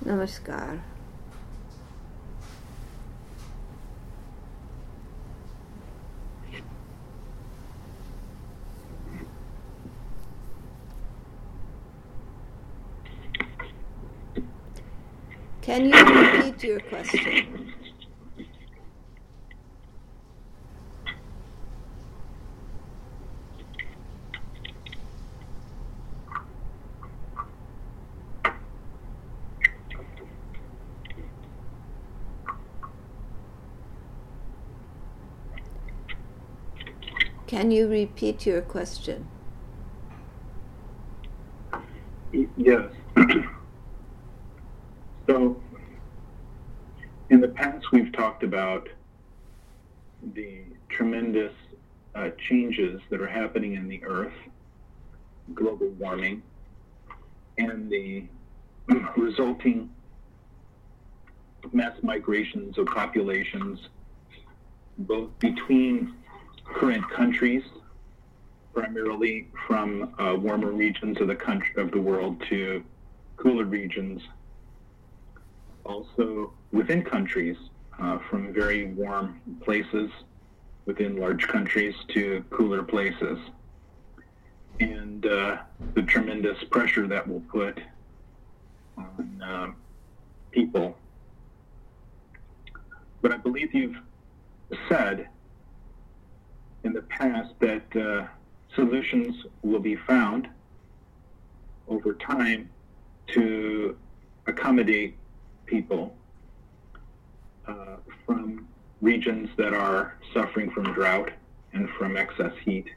Namaskar. Can you repeat your question? Can you repeat your question? Yes. So, in the past, we've talked about the tremendous changes that are happening in the Earth, global warming, and the resulting mass migrations of populations, both between current countries, primarily from warmer regions of the world to cooler regions, also within countries, from very warm places within large countries to cooler places, and the tremendous pressure that will put on people. But I believe you've said in the past that solutions will be found over time to accommodate people from regions that are suffering from drought and from excess heat.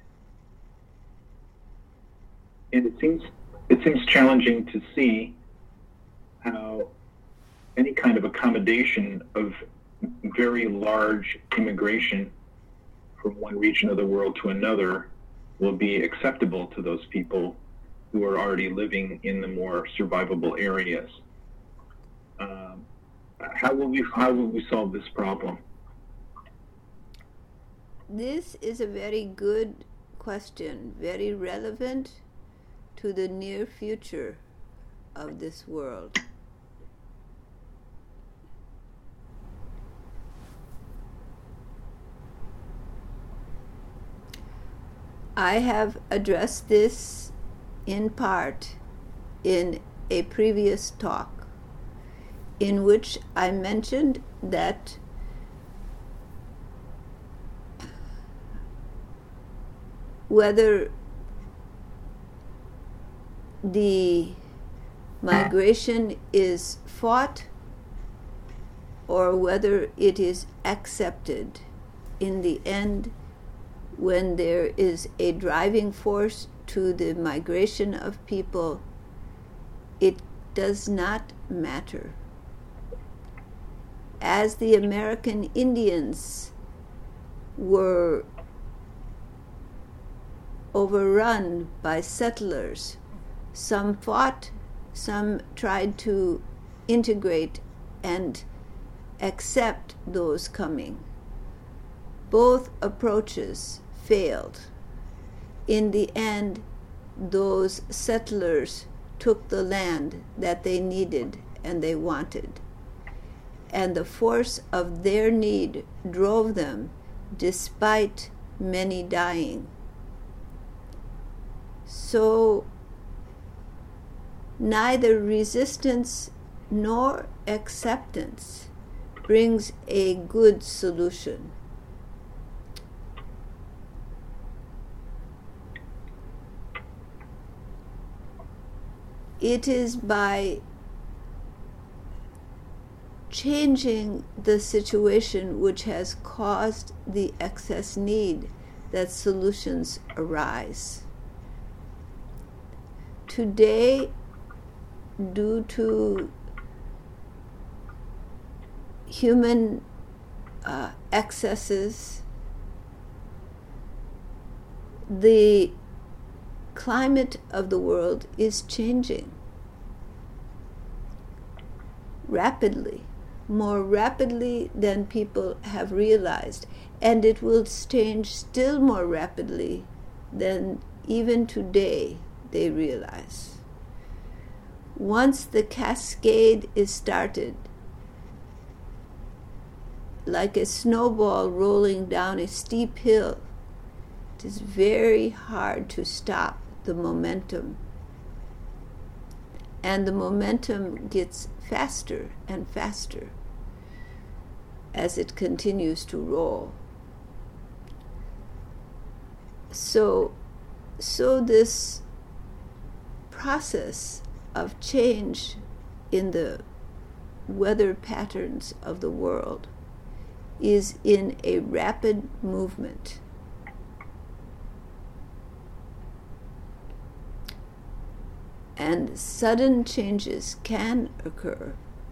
And it seems challenging to see how any kind of accommodation of very large immigration from one region of the world to another will be acceptable to those people who are already living in the more survivable areas. How will we solve this problem? This is a very good question, very relevant to the near future of this world. I have addressed this in part in a previous talk, in which I mentioned that whether the migration is fought or whether it is accepted, in the end, when there is a driving force to the migration of people, it does not matter. As the American Indians were overrun by settlers, some fought, some tried to integrate and accept those coming. Both approaches failed. In the end, those settlers took the land that they needed and they wanted. And the force of their need drove them, despite many dying. So neither resistance nor acceptance brings a good solution. It is by changing the situation which has caused the excess need that solutions arise. Today, due to human excesses, the climate of the world is changing rapidly, more rapidly than people have realized, and it will change still more rapidly than even today they realize. once the cascade is started, like a snowball rolling down a steep hill, it is very hard to stop the momentum. And the momentum gets faster and faster as it continues to roll. So this process of change in the weather patterns of the world is in a rapid movement. And sudden changes can occur.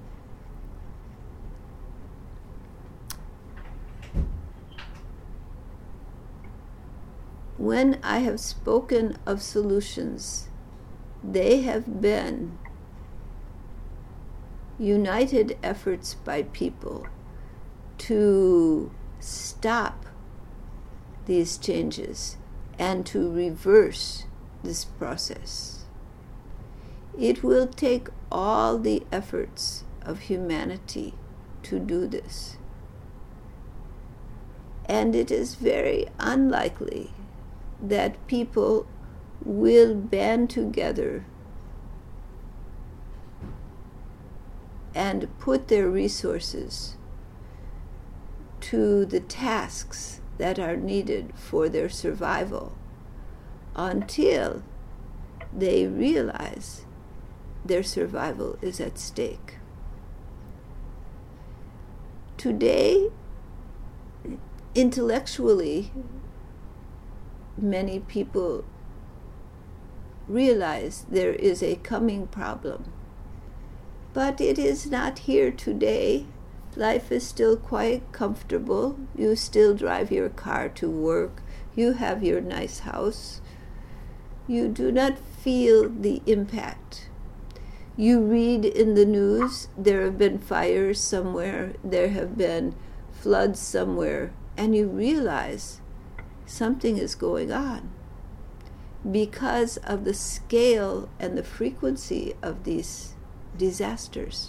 When I have spoken of solutions, they have been united efforts by people to stop these changes and to reverse this process. It will take all the efforts of humanity to do this. And it is very unlikely that people will band together and put their resources to the tasks that are needed for their survival until they realize their survival is at stake. Today, intellectually, many people realize there is a coming problem. But it is not here today. Life is still quite comfortable. You still drive your car to work. You have your nice house. You do not feel the impact. You read in the news, there have been fires somewhere, there have been floods somewhere, and you realize something is going on because of the scale and the frequency of these disasters.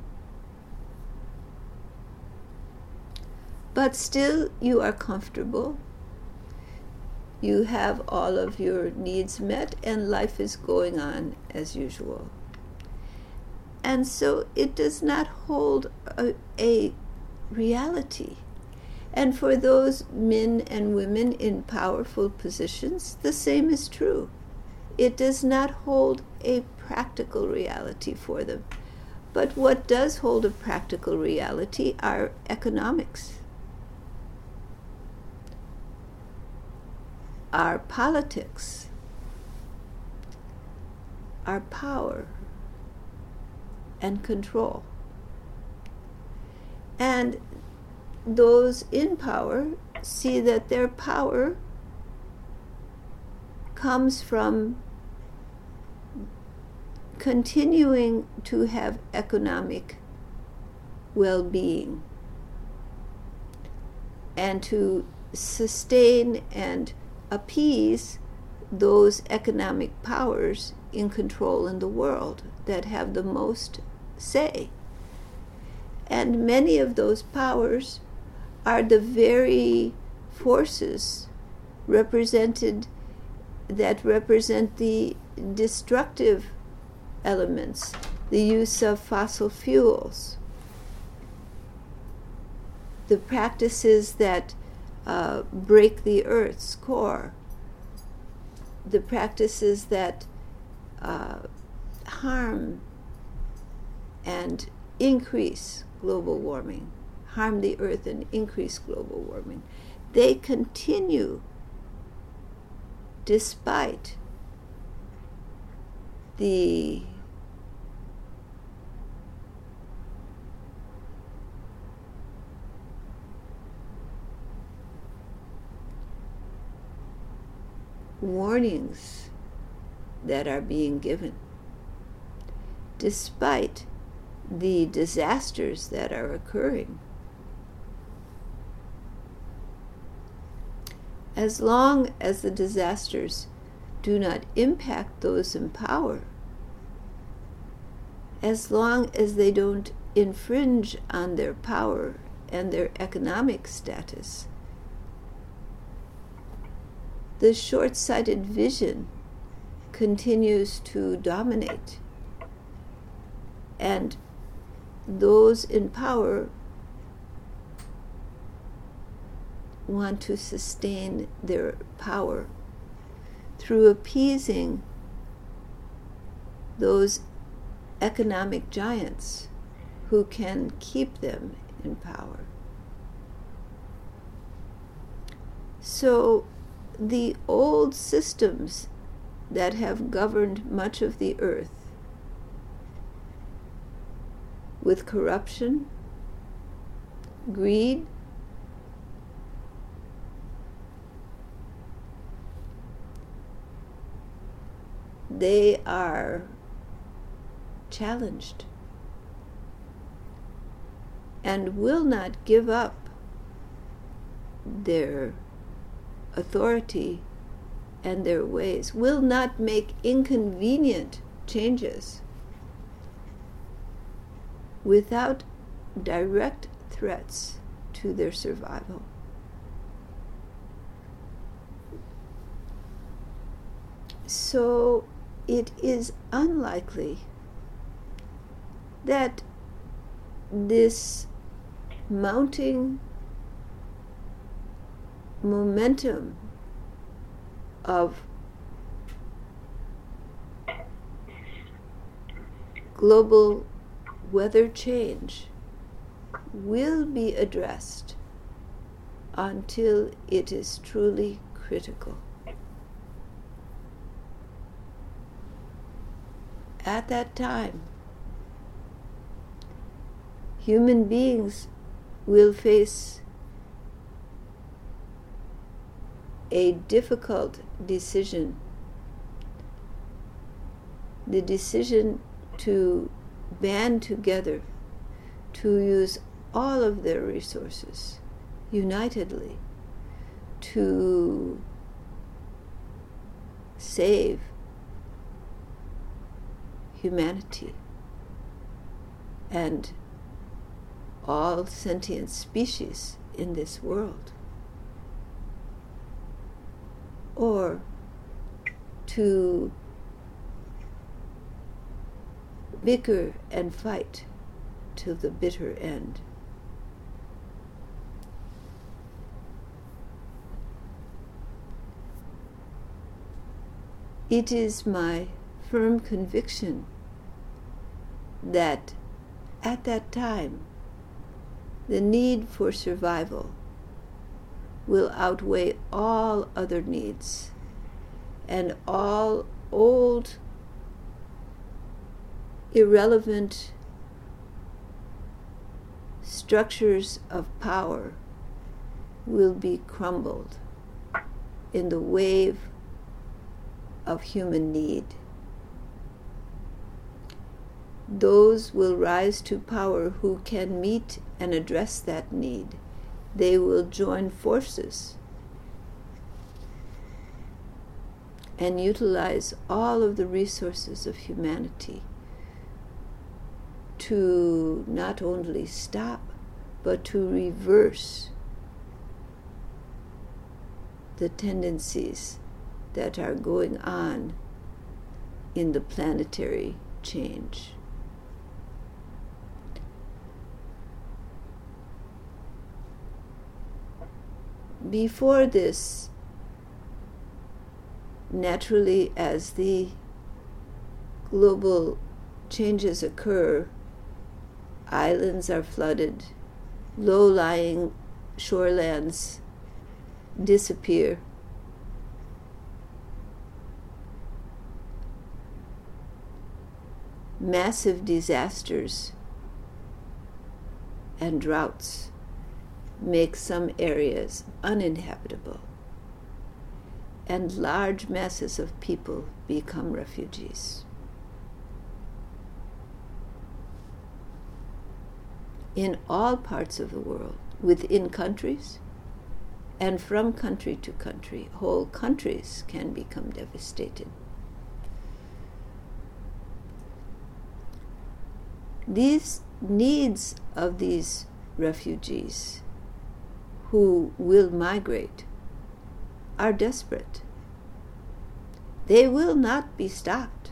But still, you are comfortable. You have all of your needs met, and life is going on as usual. And so it does not hold a reality. And for those men and women in powerful positions, the same is true. It does not hold a practical reality for them. But what does hold a practical reality are economics, our politics, our power and control. And those in power see that their power comes from continuing to have economic well-being and to sustain and appease those economic powers in control in the world that have the most say. And many of those powers are the very forces that represent the destructive elements, the use of fossil fuels, the practices that break the earth's core, the practices that harm and increase global warming, harm the earth and increase global warming. They continue despite the warnings that are being given, despite the disasters that are occurring. As long as the disasters do not impact those in power, as long as they don't infringe on their power and their economic status, the short-sighted vision continues to dominate. And those in power want to sustain their power through appeasing those economic giants who can keep them in power. So the old systems that have governed much of the earth, with corruption, greed, they are challenged and will not give up their authority and their ways, will not make inconvenient changes without direct threats to their survival. So it is unlikely that this mounting momentum of global weather change will be addressed until it is truly critical. At that time, human beings will face a difficult decision. The decision to band together, to use all of their resources unitedly to save humanity and all sentient species in this world, or to bicker and fight till the bitter end. It is my firm conviction that at that time, the need for survival will outweigh all other needs, and all old, irrelevant structures of power will be crumbled in the wave of human need. Those will rise to power who can meet and address that need. They will join forces and utilize all of the resources of humanity to not only stop, but to reverse the tendencies that are going on in the planetary change. Before this, naturally, as the global changes occur, islands are flooded, low-lying shorelands disappear. Massive disasters and droughts make some areas uninhabitable, and large masses of people become refugees. In all parts of the world, within countries, and from country to country, whole countries can become devastated. These needs of these refugees who will migrate are desperate. They will not be stopped.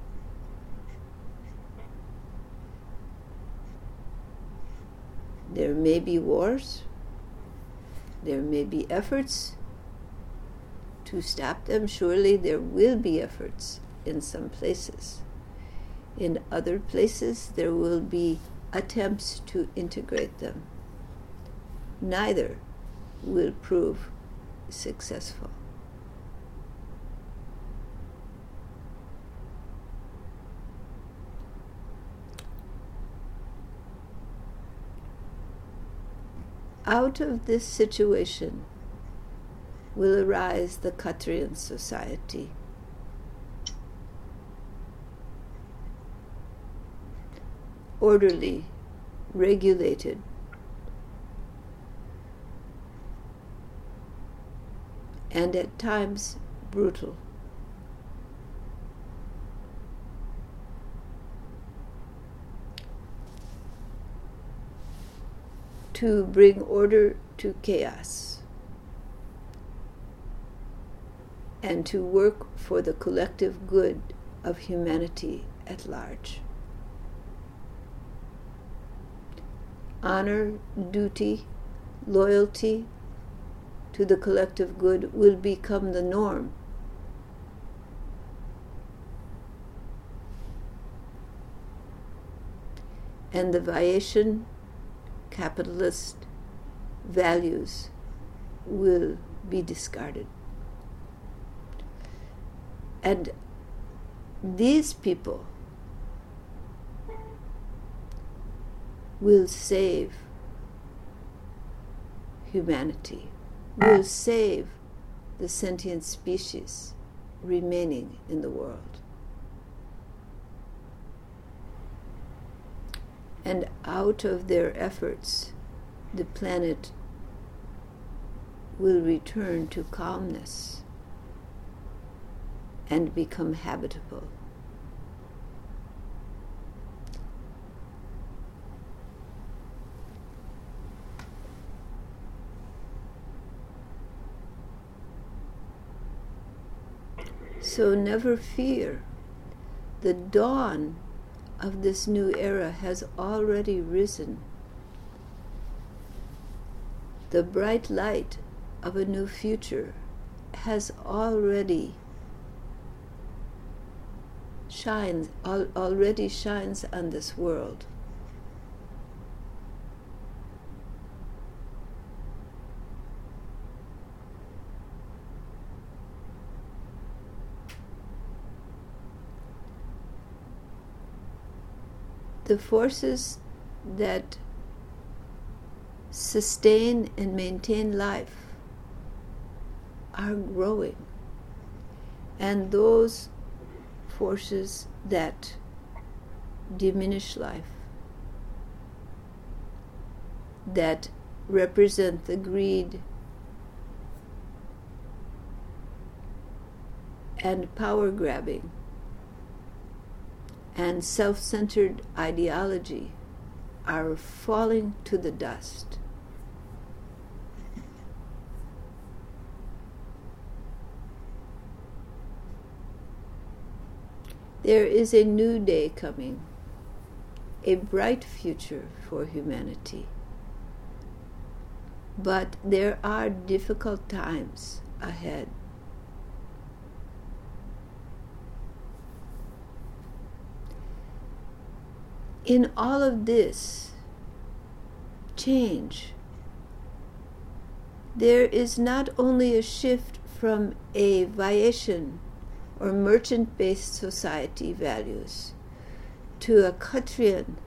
There may be wars, there may be efforts to stop them. Surely there will be efforts in some places. In other places, there will be attempts to integrate them. Neither will prove successful. Out of this situation will arise the Khatriyan society. Orderly, regulated, and at times brutal. To bring order to chaos and to work for the collective good of humanity at large. Honor, duty, loyalty to the collective good will become the norm. And the Vaishyan capitalist values will be discarded. And these people will save humanity, will save the sentient species remaining in the world. And out of their efforts, the planet will return to calmness and become habitable. So never fear. The dawn of this new era has already risen. The bright light of a new future has already shines on this world. The forces that sustain and maintain life are growing, and those forces that diminish life, that represent the greed and power grabbing and self-centered ideology, are falling to the dust. There is a new day coming, a bright future for humanity. But there are difficult times ahead. In all of this change, there is not only a shift from a Vaishyan or merchant-based society values to a Khatriyan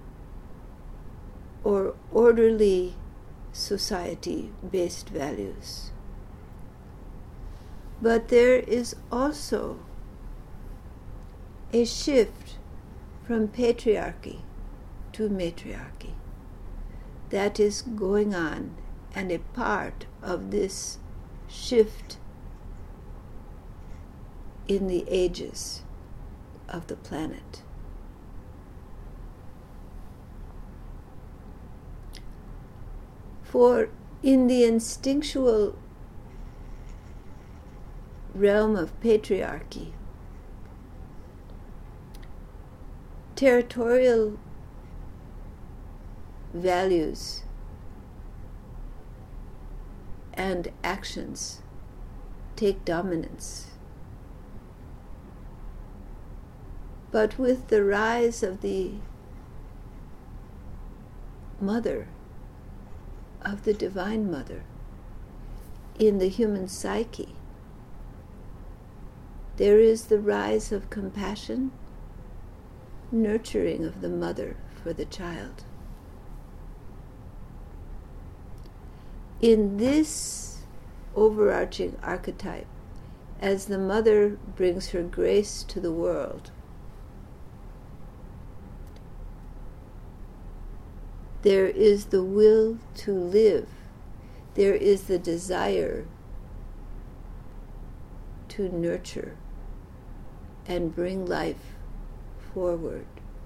or orderly society-based values, but there is also a shift from patriarchy to matriarchy that is going on, and a part of this shift in the ages of the planet. For in the instinctual realm of patriarchy, territorial values and actions take dominance. But with the rise of the Mother, of the Divine Mother, in the human psyche, there is the rise of compassion, nurturing of the mother for the child. In this overarching archetype, as the mother brings her grace to the world, there is the will to live, there is the desire to nurture and bring life forward.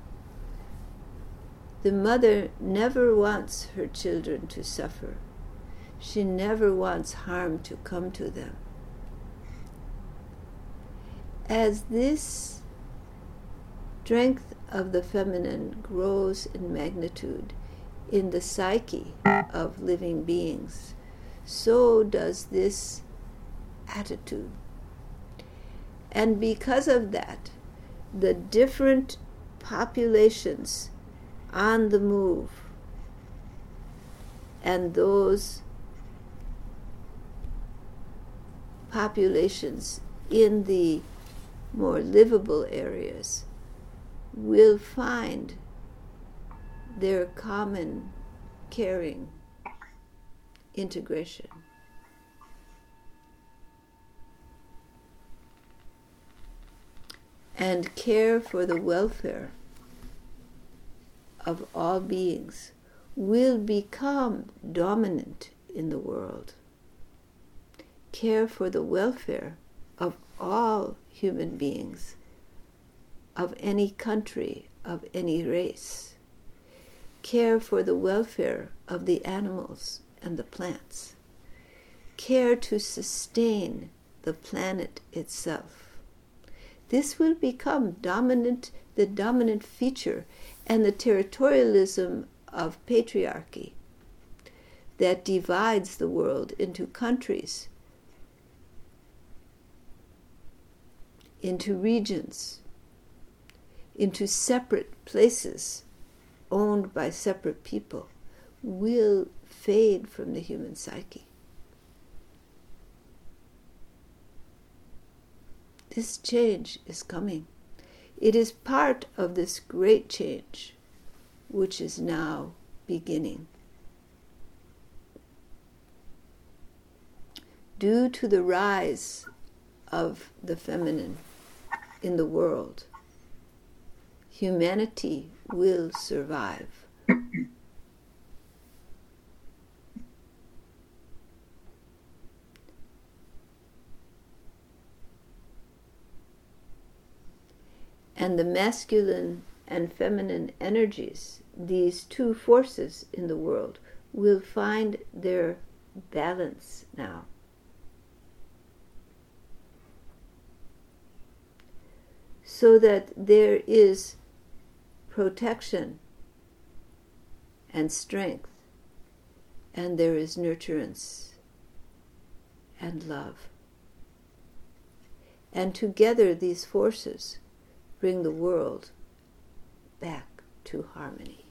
The mother never wants her children to suffer. She never wants harm to come to them. As this strength of the feminine grows in magnitude in the psyche of living beings, so does this attitude. And because of that, the different populations on the move and those populations in the more livable areas will find their common caring integration. And care for the welfare of all beings will become dominant in the world. Care for the welfare of all human beings, of any country, of any race. Care for the welfare of the animals and the plants. Care to sustain the planet itself. This will become the dominant feature, and the territorialism of patriarchy that divides the world into countries, into regions, into separate places owned by separate people, will fade from the human psyche. This change is coming. It is part of this great change which is now beginning. Due to the rise of the feminine in the world, humanity will survive. And the masculine and feminine energies, these two forces in the world, will find their balance now. So that there is protection and strength, and there is nurturance and love. And together these forces bring the world back to harmony.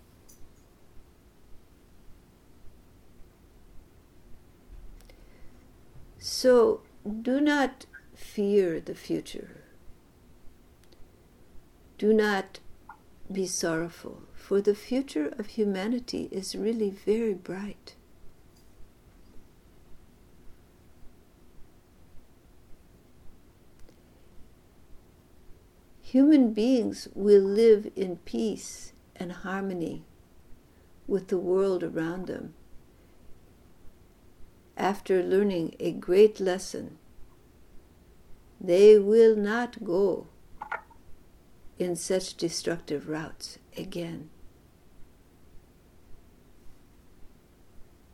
So do not fear the future. Do not be sorrowful, for the future of humanity is really very bright. Human beings will live in peace and harmony with the world around them after learning a great lesson. They will not go in such destructive routes again.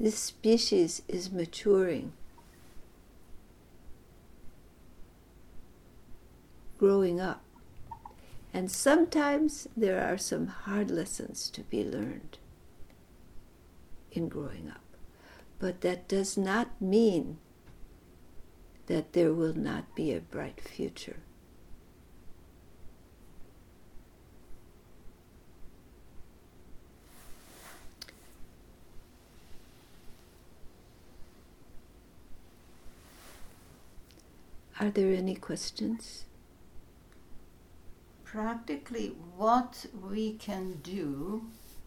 This species is maturing, growing up. And sometimes there are some hard lessons to be learned in growing up. But that does not mean that there will not be a bright future. Are there any questions? Practically, what we can do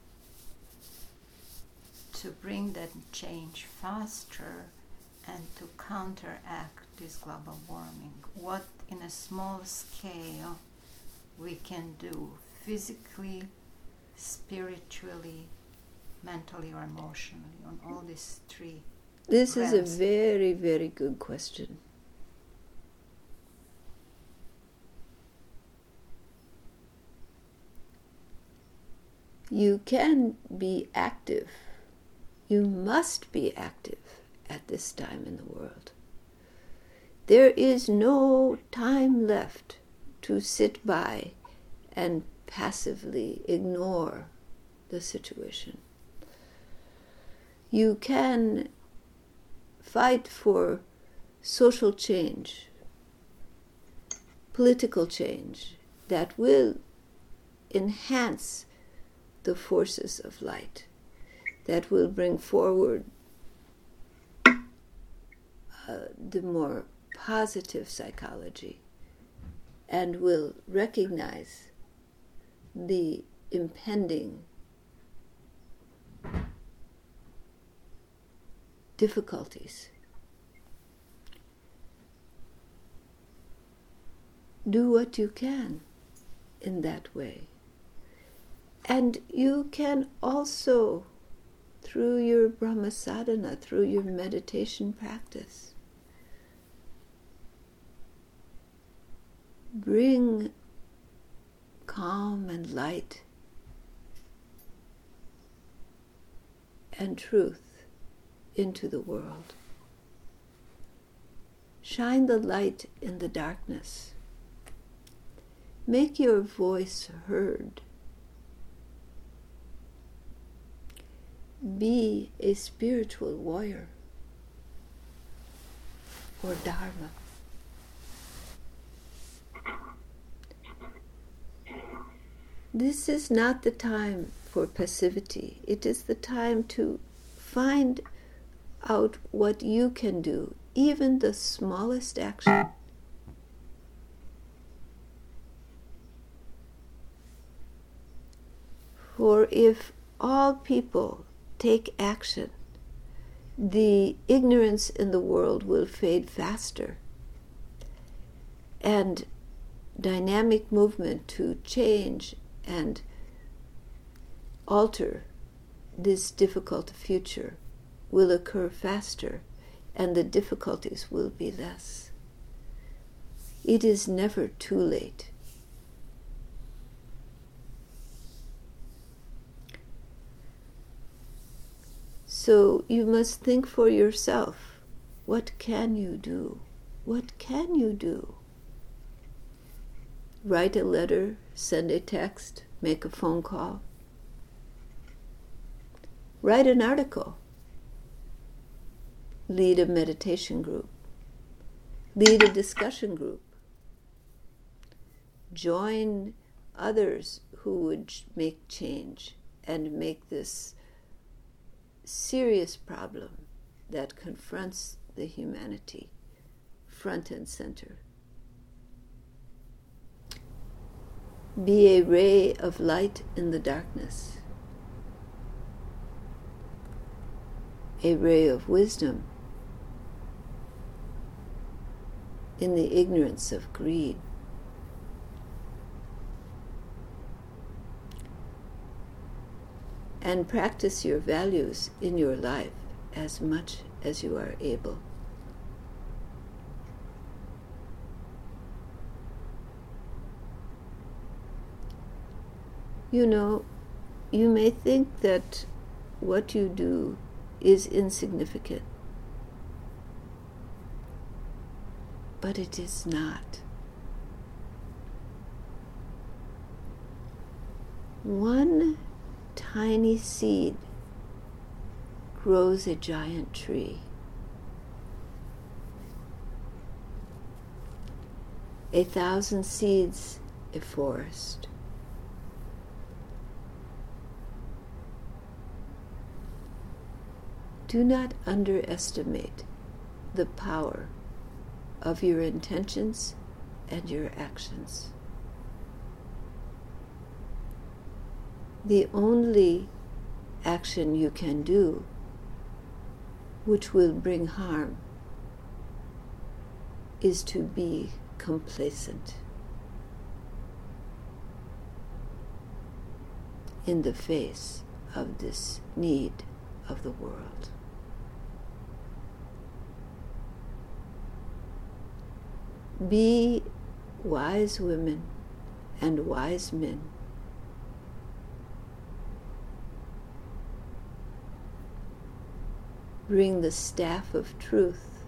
to bring that change faster and to counteract this global warming. What in a small scale we can do physically, spiritually, mentally or emotionally on all these three This realms. is a very, very good question. You can be active. You must be active at this time in the world. There is no time left to sit by and passively ignore the situation. You can fight for social change, political change that will enhance the forces of light, that will bring forward the more positive psychology and will recognize the impending difficulties. Do what you can in that way. And you can also, through your Brahma sadhana, through your meditation practice, bring calm and light and truth into the world. Shine the light in the darkness. Make your voice heard. Be a spiritual warrior for Dharma. This is not the time for passivity. It is the time to find out what you can do, even the smallest action. For if all people take action, the ignorance in the world will fade faster, and dynamic movement to change and alter this difficult future will occur faster, and the difficulties will be less. It is never too late. So you must think for yourself, what can you do? What can you do? Write a letter, send a text, make a phone call. Write an article. Lead a meditation group. Lead a discussion group. Join others who would make change and make this serious problem that confronts the humanity front and center. Be a ray of light in the darkness, a ray of wisdom in the ignorance of greed. And practice your values in your life as much as you are able. You know, you may think that what you do is insignificant. But it is not. One tiny seed grows a giant tree. 1,000 seeds, a forest. Do not underestimate the power of your intentions and your actions. The only action you can do which will bring harm is to be complacent in the face of this need of the world. Be wise women and wise men. Bring the staff of truth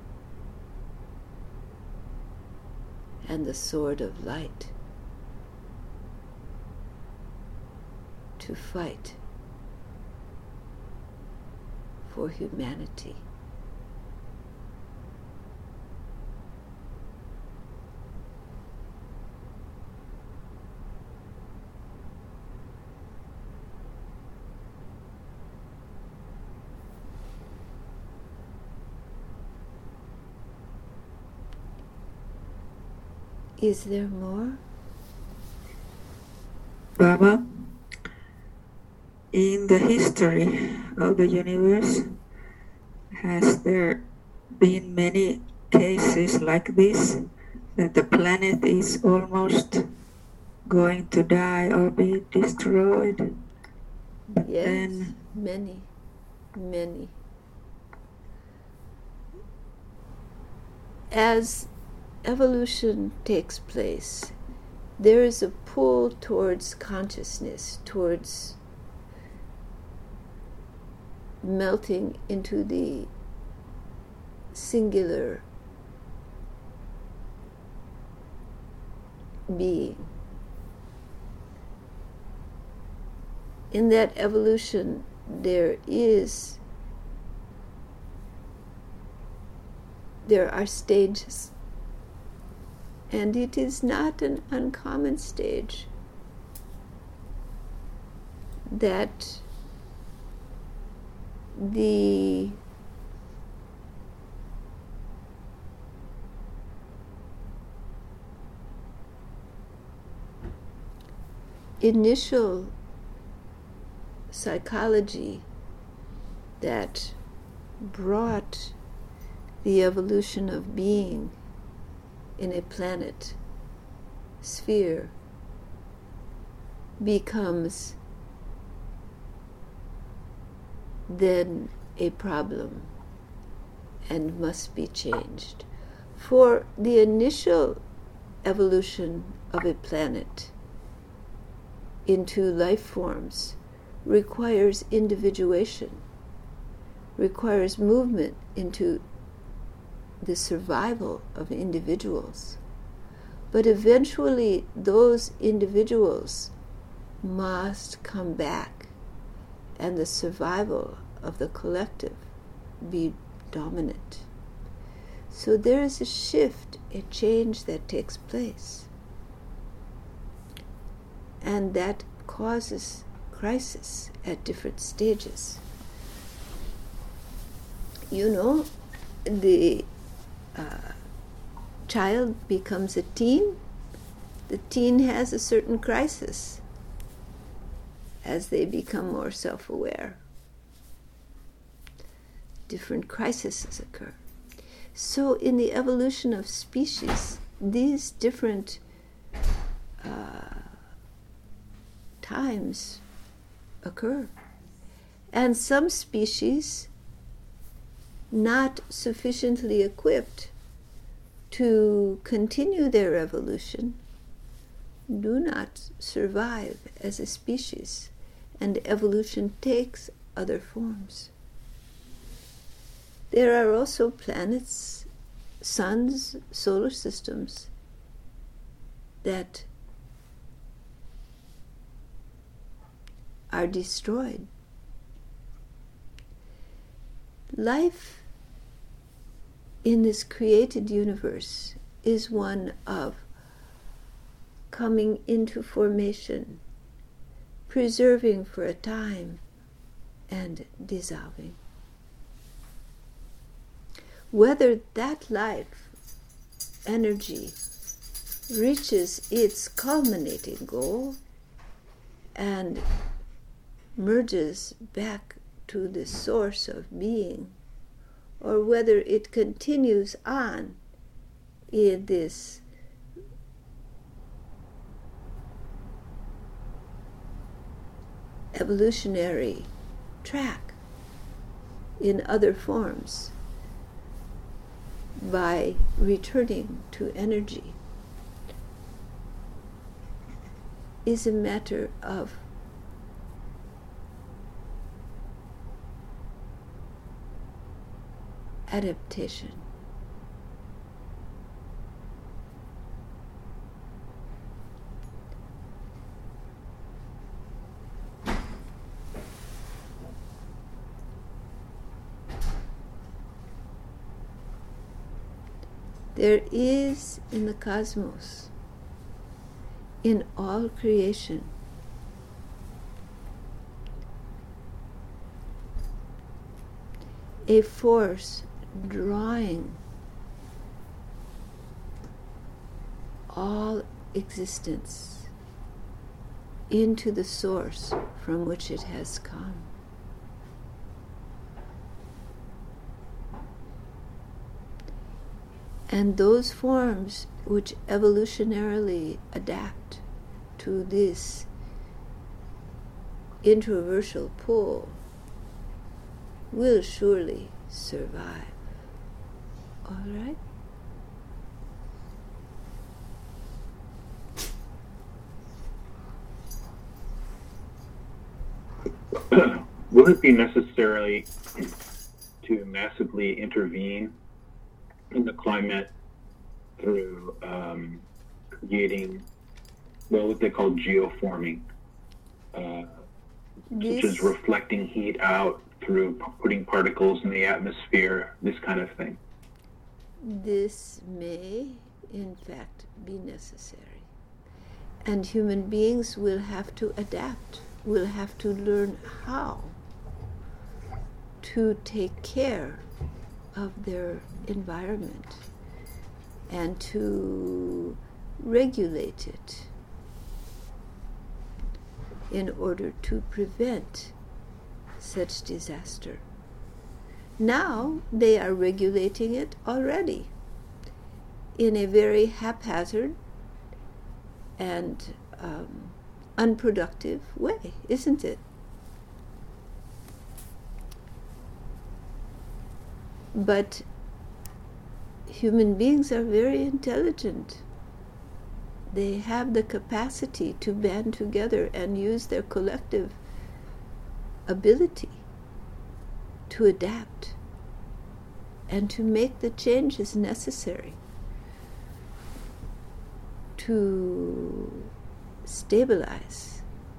and the sword of light to fight for humanity. Is there more? Baba, in the history of the universe, has there been many cases like this, that the planet is almost going to die or be destroyed? But yes, then many. As evolution takes place, there is a pull towards consciousness, towards melting into the singular being. In that evolution, there are stages. And it is not an uncommon stage that the initial psychology that brought the evolution of being in a planet sphere becomes then a problem and must be changed. For the initial evolution of a planet into life forms requires individuation, requires movement into the survival of individuals. But eventually those individuals must come back and the survival of the collective be dominant. So there is a shift, a change that takes place. And that causes crisis at different stages. You know, the child becomes a teen. The teen has a certain crisis as they become more self-aware. Different crises occur. So in the evolution of species, these different times occur. And some species not sufficiently equipped to continue their evolution do not survive as a species, and evolution takes other forms. There are also planets, suns, solar systems that are destroyed. Life in this created universe is one of coming into formation, preserving for a time, and dissolving. Whether that life energy reaches its culminating goal and merges back to the source of being, or whether it continues on in this evolutionary track in other forms by returning to energy, is a matter of adaptation. There is in the cosmos, in all creation, a force drawing all existence into the source from which it has come. And those forms which evolutionarily adapt to this introversial pull will surely survive. All right? Will it be necessary to massively intervene in the climate through creating, well, what they call geoforming, such as reflecting heat out through putting particles in the atmosphere, this kind of thing? This may, in fact, be necessary. And human beings will have to adapt, will have to learn how to take care of their environment and to regulate it in order to prevent such disaster. Now they are regulating it already in a very haphazard and unproductive way, isn't it? But human beings are very intelligent. They have the capacity to band together and use their collective ability to adapt and to make the changes necessary to stabilize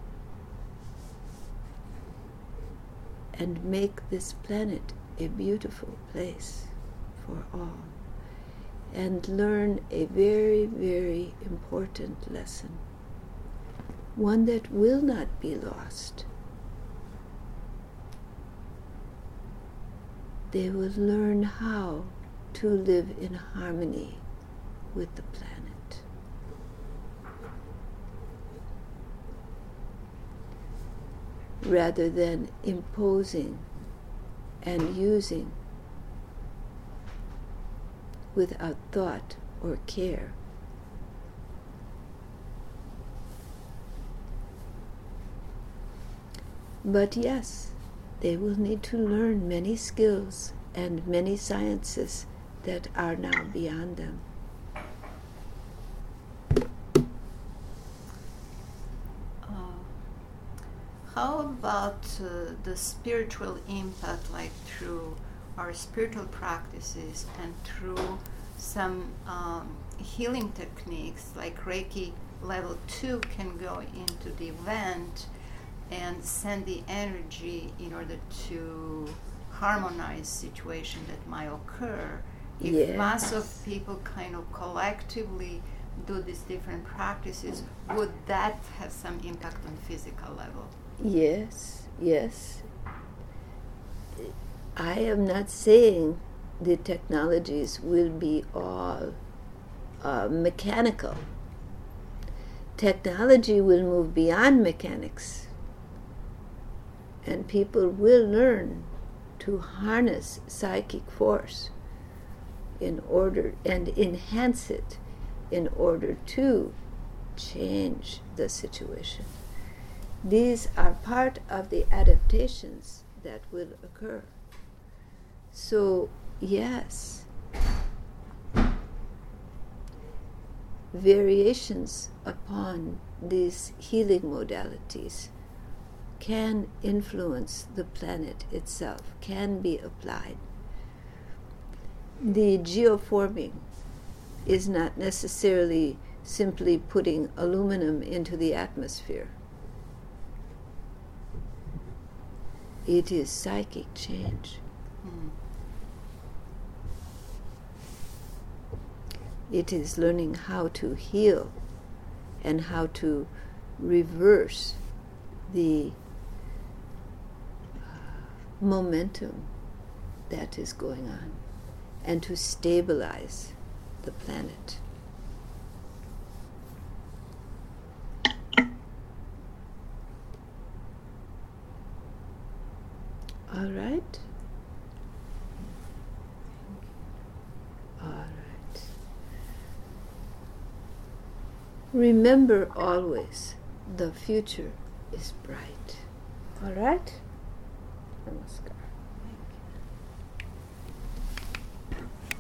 and make this planet a beautiful place for all, and learn a very, very important lesson, one that will not be lost. They will learn how to live in harmony with the planet, rather than imposing and using without thought or care. But yes, they will need to learn many skills and many sciences that are now beyond them. How about the spiritual impact, like through our spiritual practices and through some healing techniques like Reiki level 2 can go into the event and send the energy in order to harmonize situation that might occur. If Yes. mass of people kind of collectively do these different practices, would that have some impact on physical level? Yes, yes. I am not saying the technologies will be all mechanical. Technology will move beyond mechanics, and people will learn to harness psychic force in order and enhance it in order to change the situation. These are part of the adaptations that will occur. So, yes, variations upon these healing modalities can influence the planet itself, can be applied. The geoforming is not necessarily simply putting aluminum into the atmosphere. It is psychic change. It is learning how to heal and how to reverse the momentum that is going on and to stabilize the planet. All right? All right. Remember always, the future is bright. All right? Namaskar.